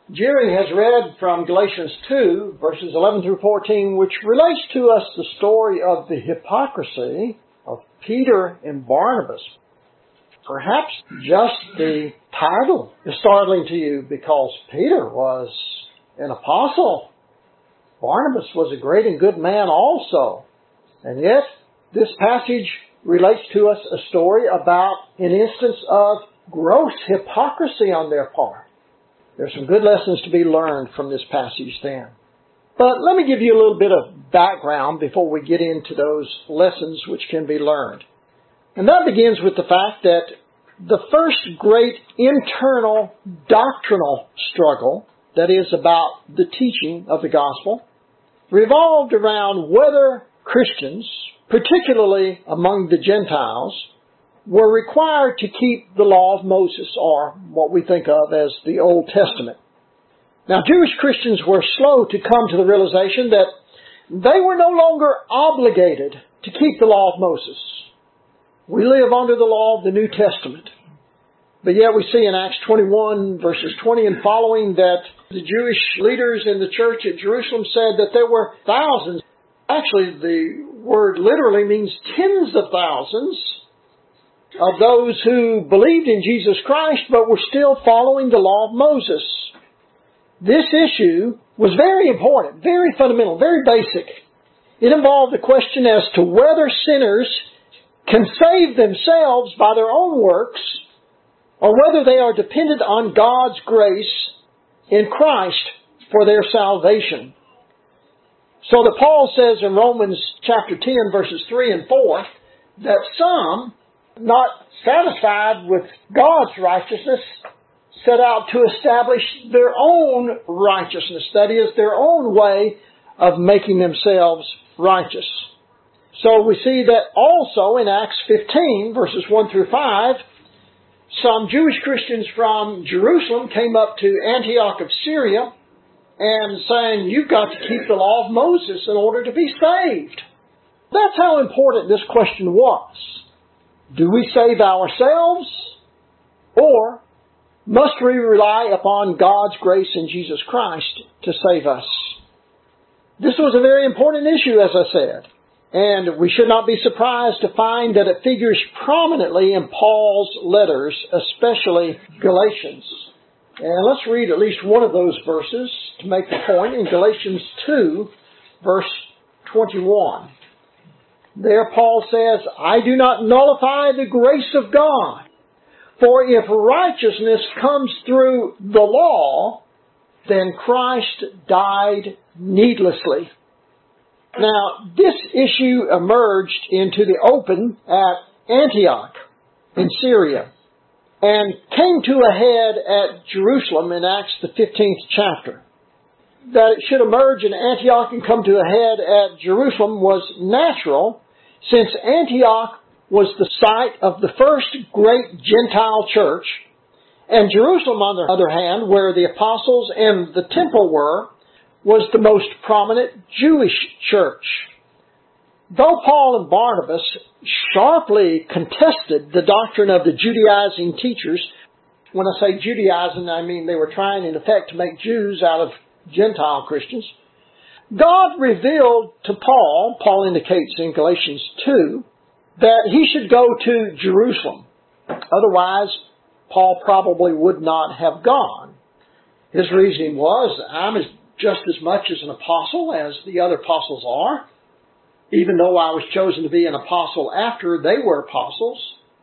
Jerry has read from Galatians 2, verses 11 through 14, which relates to us the story of the hypocrisy of Peter and Barnabas. Perhaps just the title is startling to you because Peter was an apostle. Barnabas was a great and good man also. And yet, this passage relates to us a story about an instance of gross hypocrisy on their part. There's some good lessons to be learned from this passage then. But let me give you a little bit of background before we get into those lessons which can be learned. And that begins with the fact that the first great internal doctrinal struggle, that is about the teaching of the gospel, revolved around whether Christians, particularly among the Gentiles, were required to keep the law of Moses, or what we think of as the Old Testament. Now, Jewish Christians were slow to come to the realization that they were no longer obligated to keep the law of Moses. We live under the law of the New Testament. But yet we see in Acts 21, verses 20 and following, that the Jewish leaders in the church at Jerusalem said that there were thousands. Actually, the word literally means tens of thousands of those who believed in Jesus Christ but were still following the law of Moses. This issue was very important, very fundamental, very basic. It involved the question as to whether sinners can save themselves by their own works or whether they are dependent on God's grace in Christ for their salvation. So that Paul says in Romans chapter 10, verses 3 and 4, that some, not satisfied with God's righteousness, set out to establish their own righteousness. That is, their own way of making themselves righteous. So we see that also in Acts 15, verses 1 through 5, some Jewish Christians from Jerusalem came up to Antioch of Syria and saying, you've got to keep the law of Moses in order to be saved. That's how important this question was. Do we save ourselves, or must we rely upon God's grace in Jesus Christ to save us? This was a very important issue, as I said, and we should not be surprised to find that it figures prominently in Paul's letters, especially Galatians. And let's read at least one of those verses to make the point in Galatians 2, verse 21. There Paul says, I do not nullify the grace of God, for if righteousness comes through the law, then Christ died needlessly. Now, this issue emerged into the open at Antioch in Syria and came to a head at Jerusalem in Acts the 15th chapter. That it should emerge in Antioch and come to a head at Jerusalem was natural, since Antioch was the site of the first great Gentile church, and Jerusalem, on the other hand, where the apostles and the temple were, was the most prominent Jewish church. Though Paul and Barnabas sharply contested the doctrine of the Judaizing teachers, when I say Judaizing, I mean they were trying in effect to make Jews out of Gentile Christians, God revealed to Paul indicates in Galatians 2, that he should go to Jerusalem. Otherwise, Paul probably would not have gone. His reasoning was, I'm just as much as an apostle as the other apostles are, even though I was chosen to be an apostle after they were apostles.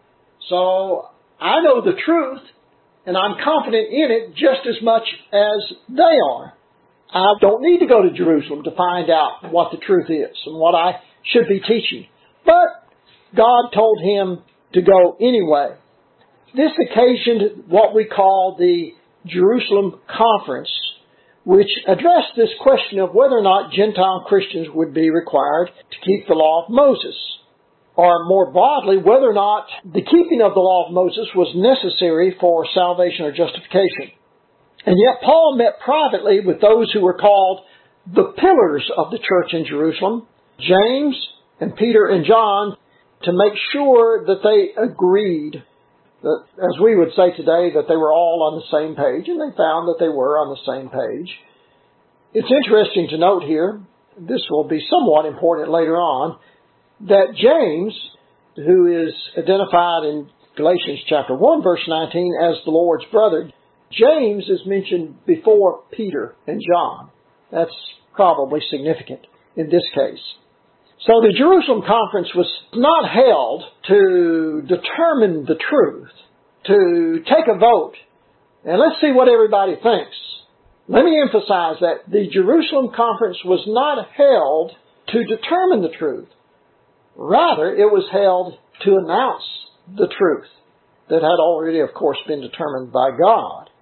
So I know the truth, and I'm confident in it just as much as they are. I don't need to go to Jerusalem to find out what the truth is and what I should be teaching. But God told him to go anyway. This occasioned what we call the Jerusalem Conference, which addressed this question of whether or not Gentile Christians would be required to keep the law of Moses, or more broadly, whether or not the keeping of the law of Moses was necessary for salvation or justification. And yet Paul met privately with those who were called the pillars of the church in Jerusalem, James and Peter and John, to make sure that they agreed. that, as we would say today, that they were all on the same page, and they found that they were on the same page. It's interesting to note here, this will be somewhat important later on, that James, who is identified in Galatians chapter 1, verse 19, as the Lord's brother, James is mentioned before Peter and John. That's probably significant in this case. So the Jerusalem Conference was not held to determine the truth, to take a vote, and let's see what everybody thinks. Let me emphasize that the Jerusalem Conference was not held to determine the truth. Rather, it was held to announce the truth that had already, of course, been determined by God.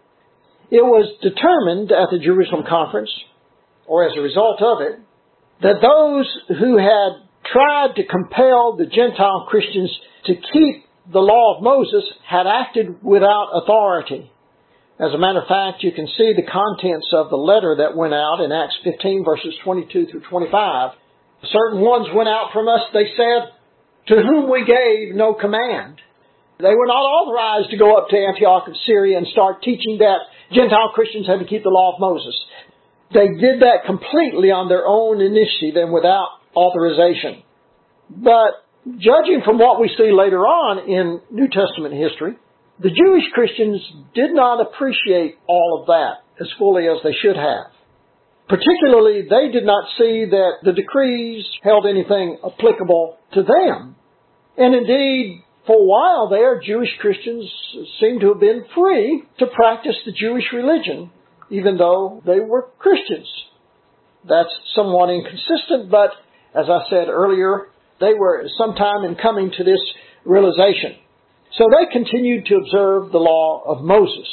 It was determined at the Jerusalem Conference, or as a result of it, that those who had tried to compel the Gentile Christians to keep the law of Moses had acted without authority. As a matter of fact, you can see the contents of the letter that went out in Acts 15, verses 22 through 25. Certain ones went out from us, they said, to whom we gave no command. They were not authorized to go up to Antioch of Syria and start teaching that Gentile Christians had to keep the law of Moses. They did that completely on their own initiative and without authorization. But judging from what we see later on in New Testament history, the Jewish Christians did not appreciate all of that as fully as they should have. Particularly, they did not see that the decrees held anything applicable to them. And indeed, for a while there, Jewish Christians seemed to have been free to practice the Jewish religion, even though they were Christians. That's somewhat inconsistent, but as I said earlier, they were sometime in coming to this realization. So they continued to observe the law of Moses.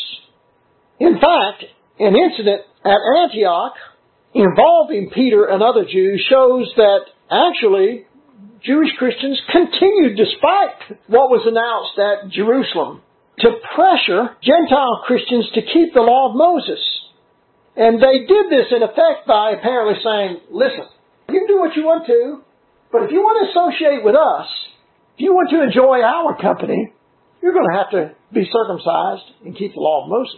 In fact, an incident at Antioch involving Peter and other Jews shows that actually Jewish Christians continued, despite what was announced at Jerusalem, to pressure Gentile Christians to keep the law of Moses. And they did this in effect by apparently saying, listen, you can do what you want to, but if you want to associate with us, if you want to enjoy our company, you're going to have to be circumcised and keep the law of Moses.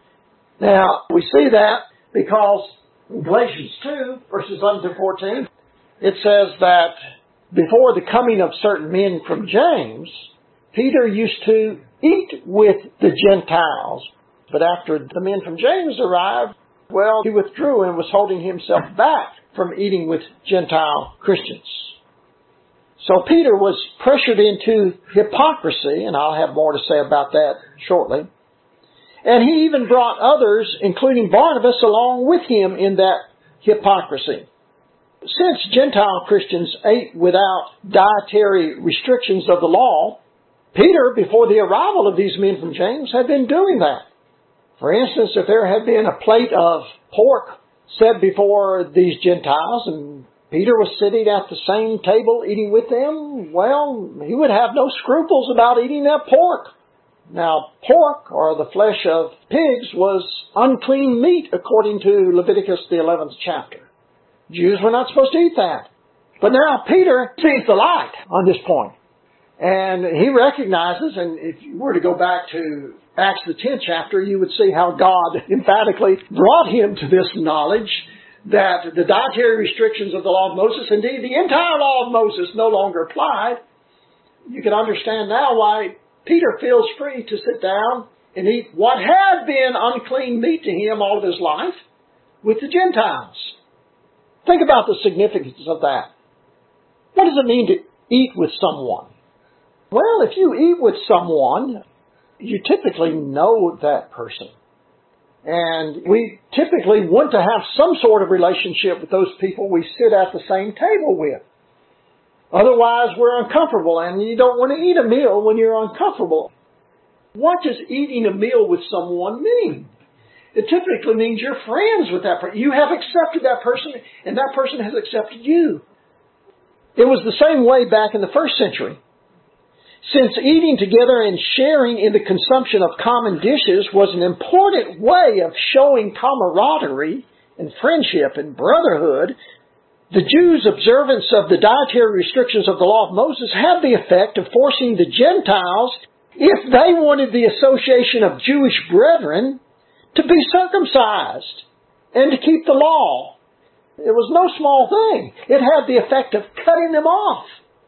Now, we see that because in Galatians 2, verses 11 to 14, it says that before the coming of certain men from James, Peter used to eat with the Gentiles. But after the men from James arrived, well, he withdrew and was holding himself back from eating with Gentile Christians. So Peter was pressured into hypocrisy, and I'll have more to say about that shortly. And he even brought others, including Barnabas, along with him in that hypocrisy. Since Gentile Christians ate without dietary restrictions of the law, Peter, before the arrival of these men from James, had been doing that. For instance, if there had been a plate of pork set before these Gentiles and Peter was sitting at the same table eating with them, well, he would have no scruples about eating that pork. Now, pork, or the flesh of pigs, was unclean meat according to Leviticus, the 11th chapter. Jews were not supposed to eat that. But now Peter sees the light on this point. And he recognizes, and if you were to go back to Acts the 10th chapter, you would see how God emphatically brought him to this knowledge that the dietary restrictions of the law of Moses, indeed the entire law of Moses, no longer applied. You can understand now why Peter feels free to sit down and eat what had been unclean meat to him all of his life with the Gentiles. Think about the significance of that. What does it mean to eat with someone? Well, if you eat with someone, you typically know that person. And we typically want to have some sort of relationship with those people we sit at the same table with. Otherwise, we're uncomfortable, and you don't want to eat a meal when you're uncomfortable. What does eating a meal with someone mean? It typically means you're friends with that person. You have accepted that person, and that person has accepted you. It was the same way back in the first century. Since eating together and sharing in the consumption of common dishes was an important way of showing camaraderie and friendship and brotherhood, the Jews' observance of the dietary restrictions of the law of Moses had the effect of forcing the Gentiles if they wanted the association of Jewish brethren to be circumcised and to keep the law. It was no small thing. It had the effect of cutting them off.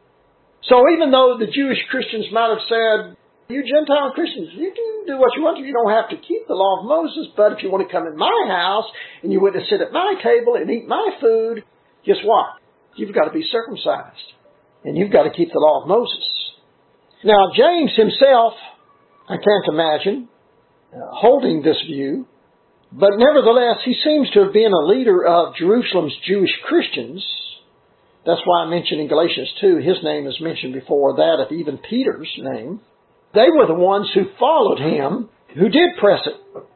So even though the Jewish Christians might have said, you Gentile Christians, you can do what you want to. You don't have to keep the law of Moses, but if you want to come in my house and you want to sit at my table and eat my food, guess what? You've got to be circumcised. And you've got to keep the law of Moses. Now, James himself, I can't imagine holding this view, but nevertheless, he seems to have been a leader of Jerusalem's Jewish Christians. That's why I mentioned in Galatians 2, his name is mentioned before that of even Peter's name. They were the ones who followed him, who did press it.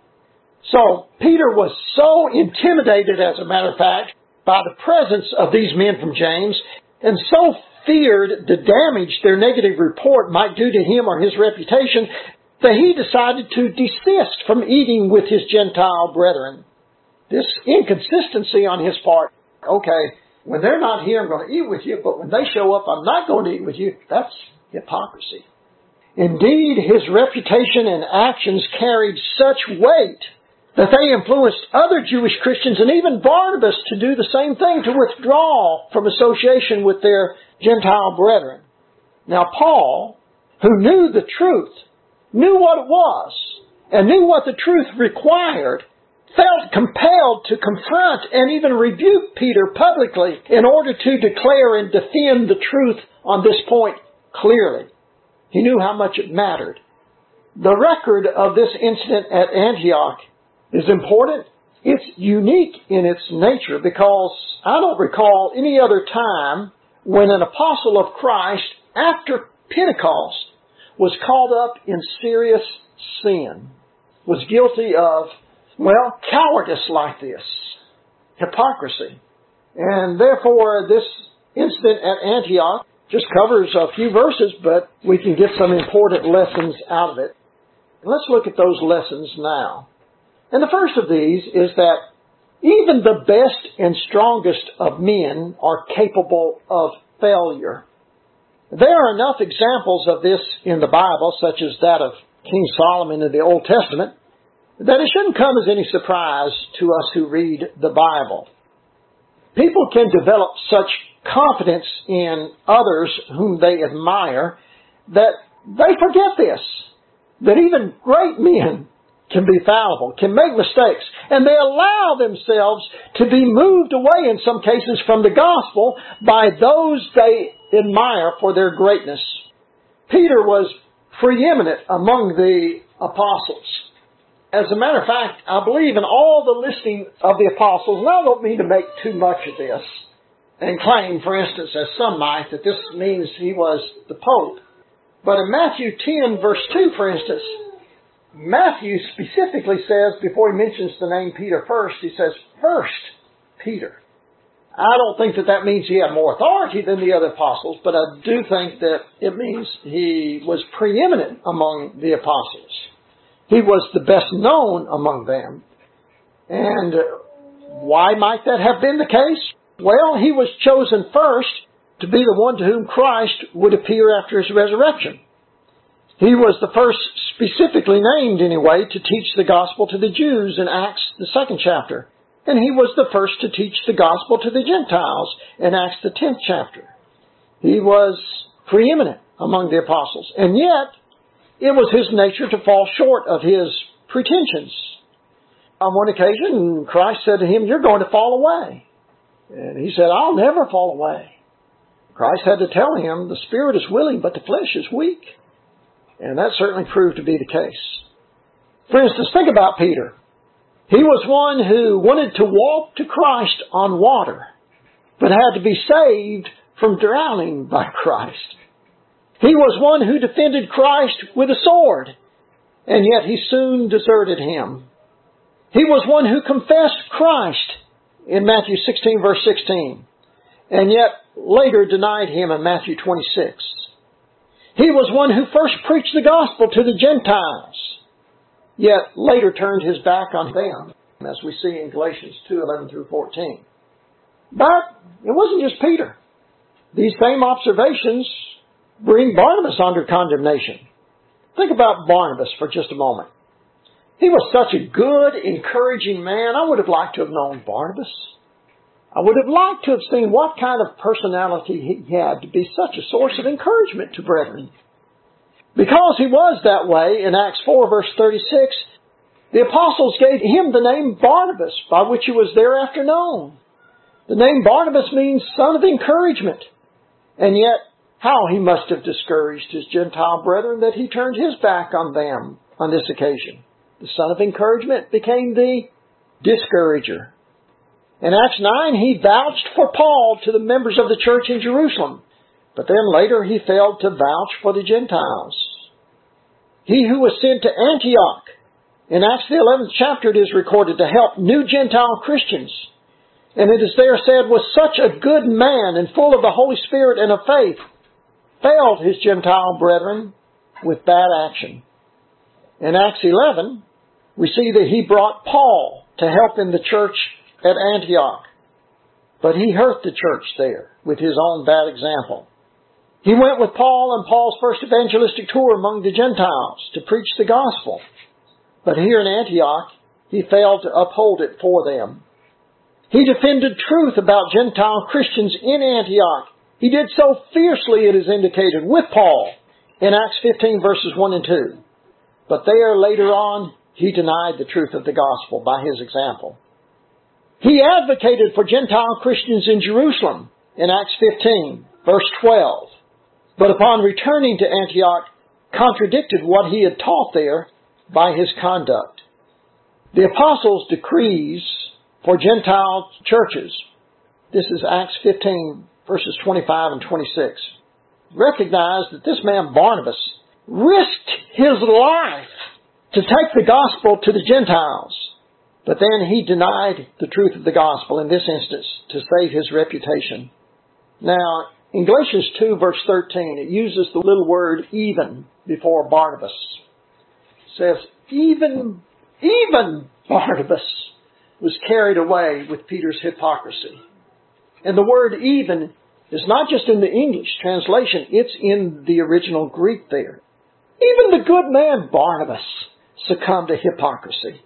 So, Peter was so intimidated, as a matter of fact, by the presence of these men from James, and so feared the damage their negative report might do to him or his reputation, that he decided to desist from eating with his Gentile brethren. This inconsistency on his part, okay, when they're not here, I'm going to eat with you, but when they show up, I'm not going to eat with you. That's hypocrisy. Indeed, his reputation and actions carried such weight that they influenced other Jewish Christians and even Barnabas to do the same thing, to withdraw from association with their Gentile brethren. Now, Paul, who knew the truth, knew what it was, and knew what the truth required, felt compelled to confront and even rebuke Peter publicly in order to declare and defend the truth on this point clearly. He knew how much it mattered. The record of this incident at Antioch is important. It's unique in its nature because I don't recall any other time when an apostle of Christ after Pentecost was caught up in serious sin, was guilty of, cowardice like this, hypocrisy. And therefore, this incident at Antioch just covers a few verses, but we can get some important lessons out of it. And let's look at those lessons now. And the first of these is that even the best and strongest of men are capable of failure. There are enough examples of this in the Bible, such as that of King Solomon in the Old Testament, that it shouldn't come as any surprise to us who read the Bible. People can develop such confidence in others whom they admire that they forget this, that even great men can be fallible, can make mistakes, and they allow themselves to be moved away in some cases from the gospel by those they admire for their greatness. Peter was preeminent among the apostles. As a matter of fact, I believe in all the listing of the apostles, and I don't mean to make too much of this and claim, for instance, as some might, that this means he was the Pope. But in Matthew 10, verse 2, for instance, Matthew specifically says, before he mentions the name Peter first, he says, first Peter. I don't think that means he had more authority than the other apostles, but I do think that it means he was preeminent among the apostles. He was the best known among them. And why might that have been the case? Well, he was chosen first to be the one to whom Christ would appear after his resurrection. He was the first specifically named, anyway, to teach the gospel to the Jews in Acts, the 2nd chapter. And he was the first to teach the gospel to the Gentiles in Acts, the 10th chapter. He was preeminent among the apostles. And yet, it was his nature to fall short of his pretensions. On one occasion, Christ said to him, "You're going to fall away." And he said, "I'll never fall away." Christ had to tell him, the spirit is willing, but the flesh is weak. And that certainly proved to be the case. For instance, think about Peter. He was one who wanted to walk to Christ on water, but had to be saved from drowning by Christ. He was one who defended Christ with a sword, and yet he soon deserted him. He was one who confessed Christ in Matthew 16, verse 16, and yet later denied him in Matthew 26. He was one who first preached the gospel to the Gentiles, yet later turned his back on them, as we see in Galatians 2:11 through 14. But it wasn't just Peter. These same observations bring Barnabas under condemnation. Think about Barnabas for just a moment. He was such a good, encouraging man. I would have liked to have known Barnabas. I would have liked to have seen what kind of personality he had to be such a source of encouragement to brethren. Because he was that way, in Acts 4 verse 36, the apostles gave him the name Barnabas, by which he was thereafter known. The name Barnabas means son of encouragement. And yet, how he must have discouraged his Gentile brethren that he turned his back on them on this occasion. The son of encouragement became the discourager. In Acts 9, he vouched for Paul to the members of the church in Jerusalem. But then later he failed to vouch for the Gentiles. He who was sent to Antioch, in Acts the 11th chapter it is recorded, to help new Gentile Christians. And it is there said, was such a good man and full of the Holy Spirit and of faith, failed his Gentile brethren with bad action. In Acts 11, we see that he brought Paul to help in the church at Antioch. But he hurt the church there with his own bad example. He went with Paul on Paul's first evangelistic tour among the Gentiles to preach the gospel. But here in Antioch, he failed to uphold it for them. He defended truth about Gentile Christians in Antioch. He did so fiercely, it is indicated, with Paul in Acts 15 verses 1 and 2. But there, later on, he denied the truth of the gospel by his example. He advocated for Gentile Christians in Jerusalem in Acts 15 verse 12. But upon returning to Antioch, contradicted what he had taught there by his conduct. The apostles' decrees for Gentile churches, this is Acts 15 verses 25 and 26, recognize that this man Barnabas risked his life to take the gospel to the Gentiles. But then he denied the truth of the gospel in this instance to save his reputation. Now, in Galatians 2 verse 13, it uses the little word even before Barnabas. It says, even Barnabas was carried away with Peter's hypocrisy. And the word even is not just in the English translation, it's in the original Greek there. Even the good man Barnabas succumbed to hypocrisy.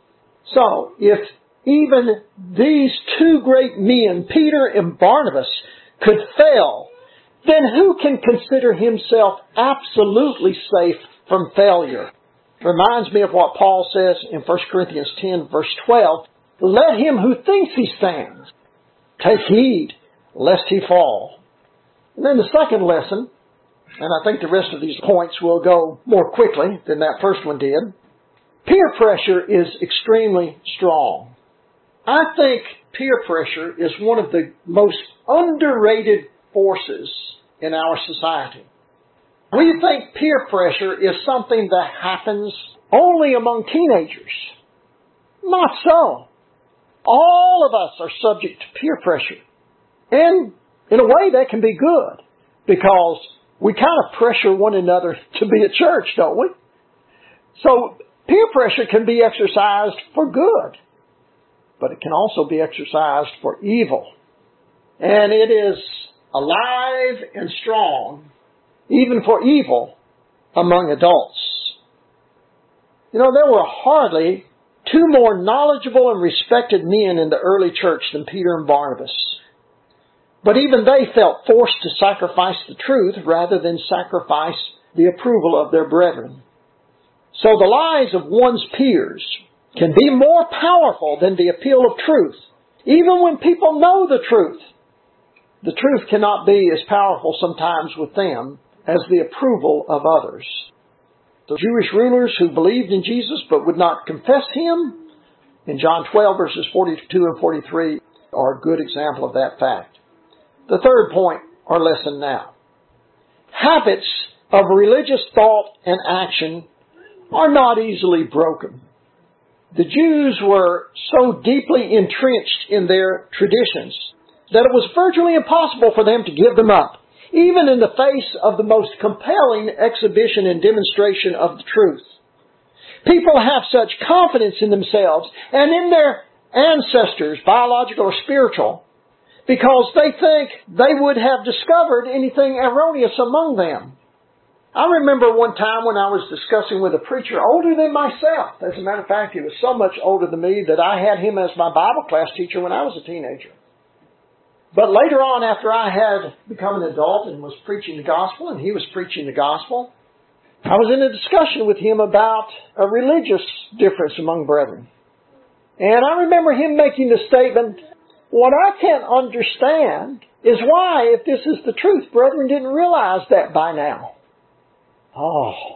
So, if even these two great men, Peter and Barnabas, could fail, then who can consider himself absolutely safe from failure? It reminds me of what Paul says in 1 Corinthians 10 verse 12. Let him who thinks he stands take heed lest he fall. And then the second lesson, and I think the rest of these points will go more quickly than that first one did. Peer pressure is extremely strong. I think peer pressure is one of the most underrated forces in our society. We think peer pressure is something that happens only among teenagers. Not so. All of us are subject to peer pressure. And in a way that can be good, because we kind of pressure one another to be at church, don't we? So peer pressure can be exercised for good, but it can also be exercised for evil. And it is alive and strong, even for evil, among adults. You know, there were hardly two more knowledgeable and respected men in the early church than Peter and Barnabas. But even they felt forced to sacrifice the truth rather than sacrifice the approval of their brethren. So the lies of one's peers can be more powerful than the appeal of truth, even when people know the truth. The truth cannot be as powerful sometimes with them as the approval of others. The Jewish rulers who believed in Jesus but would not confess Him, in John 12 verses 42 and 43, are a good example of that fact. The third point or lesson now. Habits of religious thought and action are not easily broken. The Jews were so deeply entrenched in their traditions that it was virtually impossible for them to give them up, even in the face of the most compelling exhibition and demonstration of the truth. People have such confidence in themselves and in their ancestors, biological or spiritual, because they think they would have discovered anything erroneous among them. I remember one time when I was discussing with a preacher older than myself. As a matter of fact, he was so much older than me that I had him as my Bible class teacher when I was a teenager. But later on, after I had become an adult and was preaching the gospel, and he was preaching the gospel, I was in a discussion with him about a religious difference among brethren. And I remember him making the statement, what I can't understand is why, if this is the truth, brethren didn't realize that by now. Oh,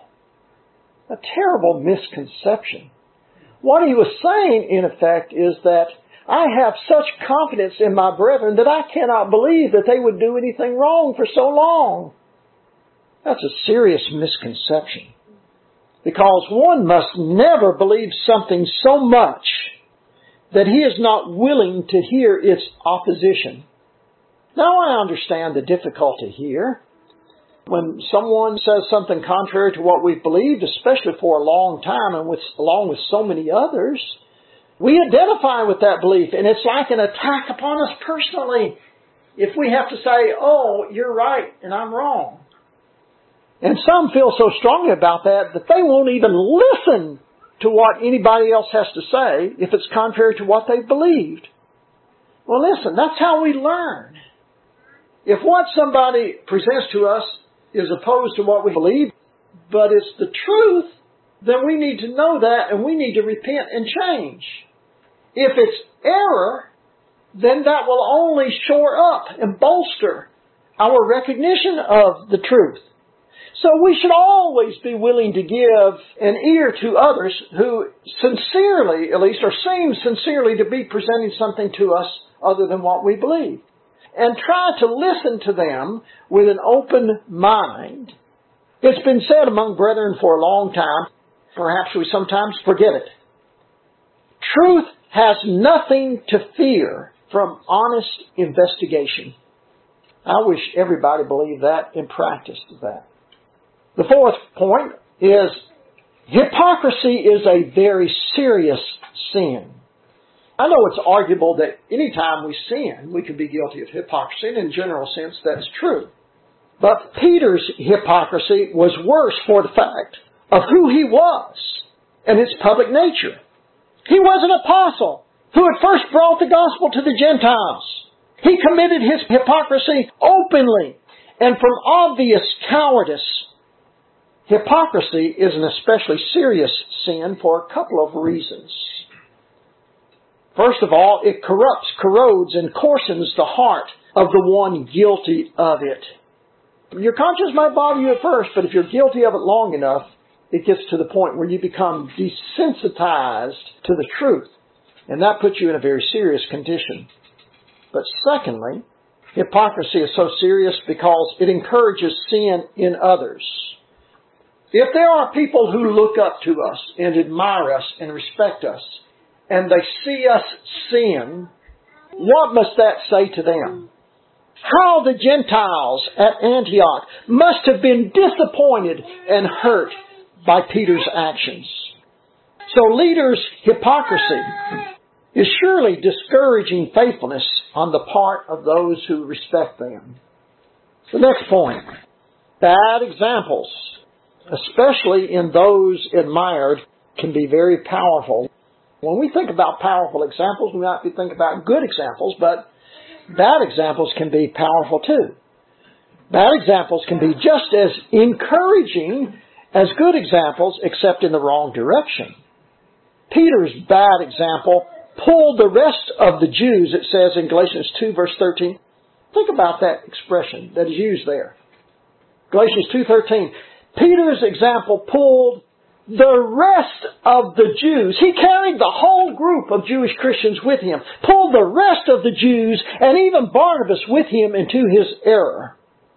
a terrible misconception. What he was saying, in effect, is that I have such confidence in my brethren that I cannot believe that they would do anything wrong for so long. That's a serious misconception. Because one must never believe something so much that he is not willing to hear its opposition. Now I understand the difficulty here. When someone says something contrary to what we've believed, especially for a long time and along with so many others, we identify with that belief, and it's like an attack upon us personally if we have to say, oh, you're right and I'm wrong. And some feel so strongly about that they won't even listen to what anybody else has to say if it's contrary to what they've believed. Well, listen, that's how we learn. If what somebody presents to us is opposed to what we believe, but it's the truth, then we need to know that and we need to repent and change. If it's error, then that will only shore up and bolster our recognition of the truth. So we should always be willing to give an ear to others who sincerely, at least, or seem sincerely to be presenting something to us other than what we believe. And try to listen to them with an open mind. It's been said among brethren for a long time, perhaps we sometimes forget it. Truth has nothing to fear from honest investigation. I wish everybody believed that and practiced that. The fourth point is hypocrisy is a very serious sin. I know it's arguable that any time we sin, we can be guilty of hypocrisy, and in a general sense that's true. But Peter's hypocrisy was worse for the fact of who he was and his public nature. He was an apostle who had first brought the gospel to the Gentiles. He committed his hypocrisy openly and from obvious cowardice. Hypocrisy is an especially serious sin for a couple of reasons. First of all, it corrupts, corrodes, and coarsens the heart of the one guilty of it. Your conscience might bother you at first, but if you're guilty of it long enough, it gets to the point where you become desensitized to the truth. And that puts you in a very serious condition. But secondly, hypocrisy is so serious because it encourages sin in others. If there are people who look up to us and admire us and respect us, and they see us sin, what must that say to them? How the Gentiles at Antioch must have been disappointed and hurt by Peter's actions. So leaders' hypocrisy is surely discouraging faithfulness on the part of those who respect them. The next point, bad examples, especially in those admired, can be very powerful. When we think about powerful examples, we might think about good examples, but bad examples can be powerful too. Bad examples can be just as encouraging as good examples, except in the wrong direction. Peter's bad example pulled the rest of the Jews, it says in Galatians 2 verse 13. Think about that expression that is used there. Galatians 2:13. Peter's example pulled the rest of the Jews. He carried the whole group of Jewish Christians with him, pulled the rest of the Jews and even Barnabas with him into his error.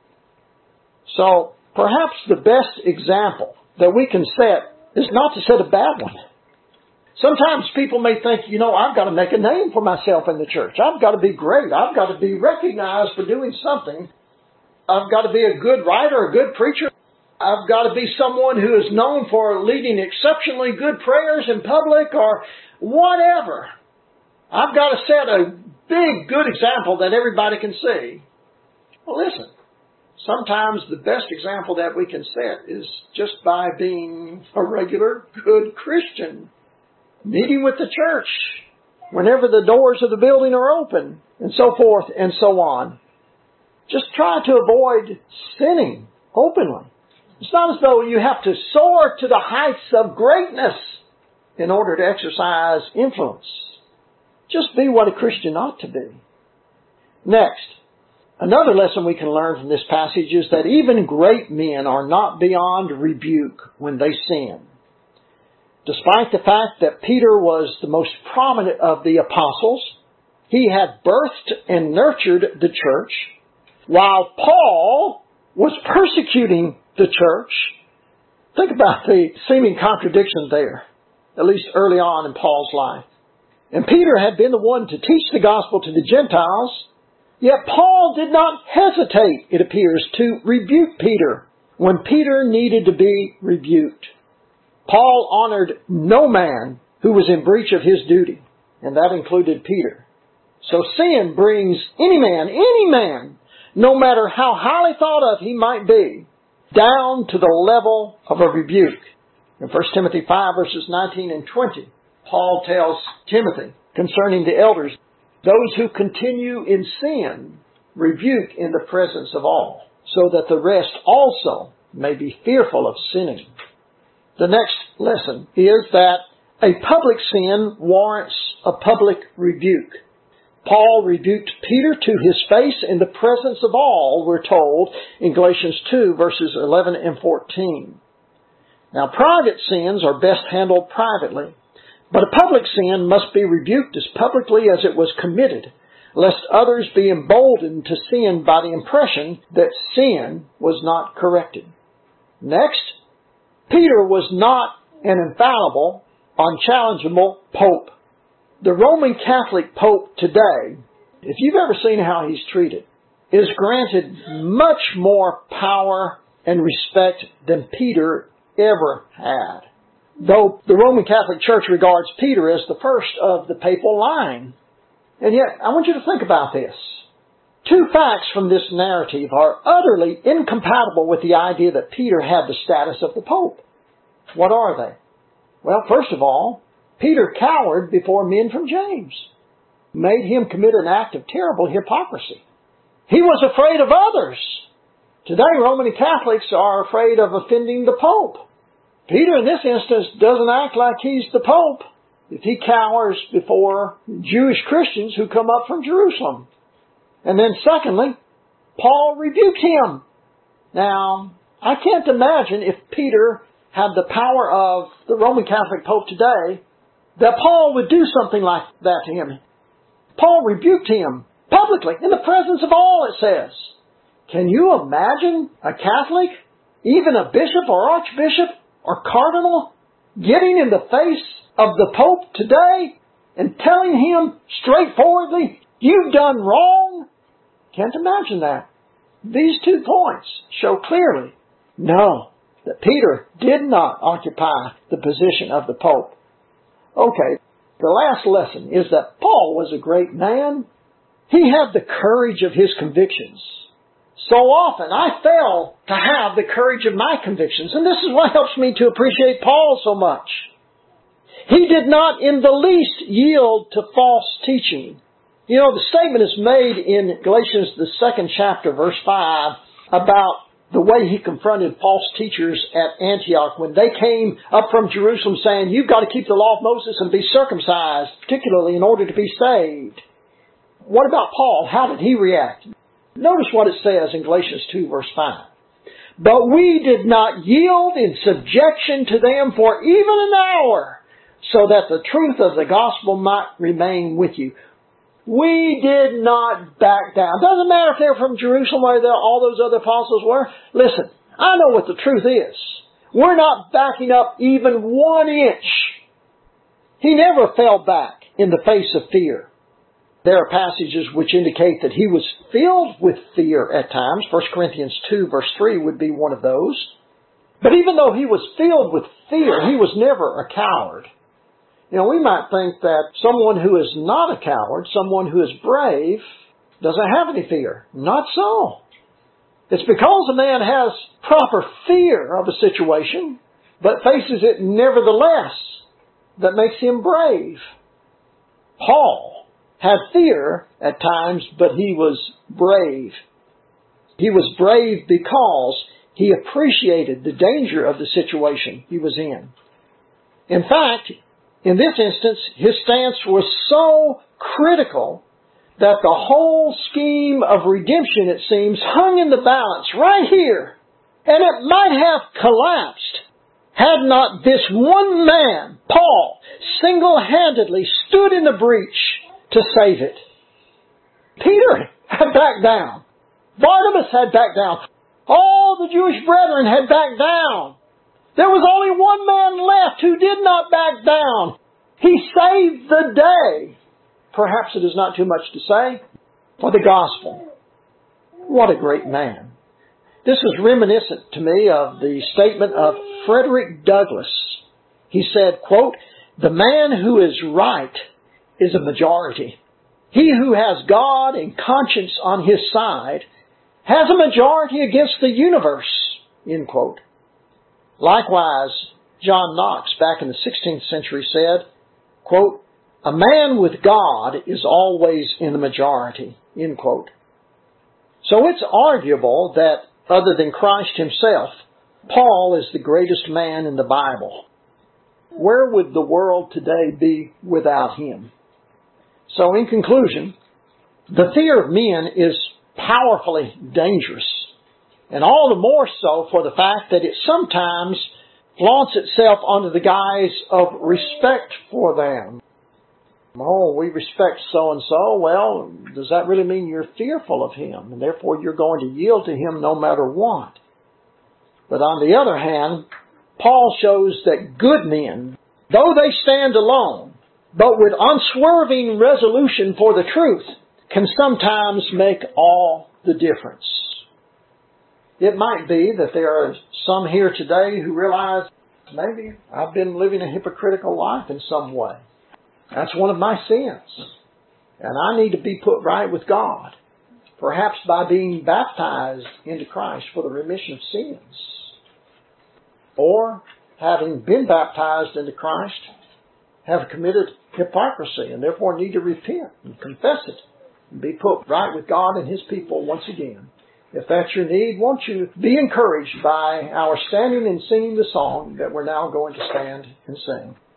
So perhaps the best example that we can set is not to set a bad one. Sometimes people may think, I've got to make a name for myself in the church. I've got to be great. I've got to be recognized for doing something. I've got to be a good writer, a good preacher. I've got to be someone who is known for leading exceptionally good prayers in public or whatever. I've got to set a big, good example that everybody can see. Well, listen. Sometimes the best example that we can set is just by being a regular, good Christian, meeting with the church whenever the doors of the building are open, and so forth and so on. Just try to avoid sinning openly. It's not as though you have to soar to the heights of greatness in order to exercise influence. Just be what a Christian ought to be. Next, another lesson we can learn from this passage is that even great men are not beyond rebuke when they sin. Despite the fact that Peter was the most prominent of the apostles, he had birthed and nurtured the church, while Paul was persecuting the church. Think about the seeming contradiction there, at least early on in Paul's life. And Peter had been the one to teach the gospel to the Gentiles, yet Paul did not hesitate, it appears, to rebuke Peter when Peter needed to be rebuked. Paul honored no man who was in breach of his duty, and that included Peter. So sin brings any man, no matter how highly thought of he might be, down to the level of a rebuke. In 1 Timothy 5 verses 19 and 20, Paul tells Timothy concerning the elders, those who continue in sin, rebuke in the presence of all, so that the rest also may be fearful of sinning. The next lesson is that a public sin warrants a public rebuke. Paul rebuked Peter to his face in the presence of all, we're told in Galatians 2 verses 11 and 14. Now, private sins are best handled privately, but a public sin must be rebuked as publicly as it was committed, lest others be emboldened to sin by the impression that sin was not corrected. Next, Peter was not an infallible, unchallengeable pope. The Roman Catholic Pope today, if you've ever seen how he's treated, is granted much more power and respect than Peter ever had. Though the Roman Catholic Church regards Peter as the first of the papal line. And yet, I want you to think about this. Two facts from this narrative are utterly incompatible with the idea that Peter had the status of the Pope. What are they? Well, first of all, Peter cowered before men from James, made him commit an act of terrible hypocrisy. He was afraid of others. Today, Roman Catholics are afraid of offending the Pope. Peter, in this instance, doesn't act like he's the Pope if he cowers before Jewish Christians who come up from Jerusalem. And then secondly, Paul rebuked him. Now, I can't imagine if Peter had the power of the Roman Catholic Pope today, that Paul would do something like that to him. Paul rebuked him publicly, in the presence of all, it says. Can you imagine a Catholic, even a bishop or archbishop or cardinal, getting in the face of the Pope today and telling him straightforwardly, you've done wrong? Can't imagine that. These 2 points show clearly, no, that Peter did not occupy the position of the Pope. Okay, the last lesson is that Paul was a great man. He had the courage of his convictions. So often I fail to have the courage of my convictions, and this is what helps me to appreciate Paul so much. He did not in the least yield to false teaching. You know, the statement is made in Galatians, the 2nd chapter, verse 5, about the way he confronted false teachers at Antioch when they came up from Jerusalem saying, you've got to keep the law of Moses and be circumcised, particularly in order to be saved. What about Paul? How did he react? Notice what it says in Galatians 2 verse 5. But we did not yield in subjection to them for even an hour, so that the truth of the gospel might remain with you. We did not back down. Doesn't matter if they're from Jerusalem or all those other apostles were. Listen, I know what the truth is. We're not backing up even 1 inch. He never fell back in the face of fear. There are passages which indicate that he was filled with fear at times. 1 Corinthians 2 verse 3 would be one of those. But even though he was filled with fear, he was never a coward. You know, we might think that someone who is not a coward, someone who is brave, doesn't have any fear. Not so. It's because a man has proper fear of a situation, but faces it nevertheless, that makes him brave. Paul had fear at times, but he was brave. He was brave because he appreciated the danger of the situation he was in. In fact, in this instance, his stance was so critical that the whole scheme of redemption, it seems, hung in the balance right here. And it might have collapsed had not this one man, Paul, single-handedly stood in the breach to save it. Peter had backed down. Barnabas had backed down. All the Jewish brethren had backed down. There was only one man left who did not back down. He saved the day. Perhaps it is not too much to say, for the gospel. What a great man. This is reminiscent to me of the statement of Frederick Douglass. He said, quote, "The man who is right is a majority. He who has God and conscience on his side has a majority against the universe," end quote. Likewise, John Knox back in the 16th century said, quote, "A man with God is always in the majority," end quote. So it's arguable that other than Christ himself, Paul is the greatest man in the Bible. Where would the world today be without him? So in conclusion, the fear of men is powerfully dangerous, and all the more so for the fact that it sometimes flaunts itself under the guise of respect for them. Oh, we respect so-and-so. Well, does that really mean you're fearful of him, and therefore you're going to yield to him no matter what? But on the other hand, Paul shows that good men, though they stand alone, but with unswerving resolution for the truth, can sometimes make all the difference. It might be that there are some here today who realize, maybe I've been living a hypocritical life in some way. That's one of my sins. And I need to be put right with God. Perhaps by being baptized into Christ for the remission of sins. Or, having been baptized into Christ, have committed hypocrisy and therefore need to repent and confess it and be put right with God and His people once again. If that's your need, won't you be encouraged by our standing and singing the song that we're now going to stand and sing.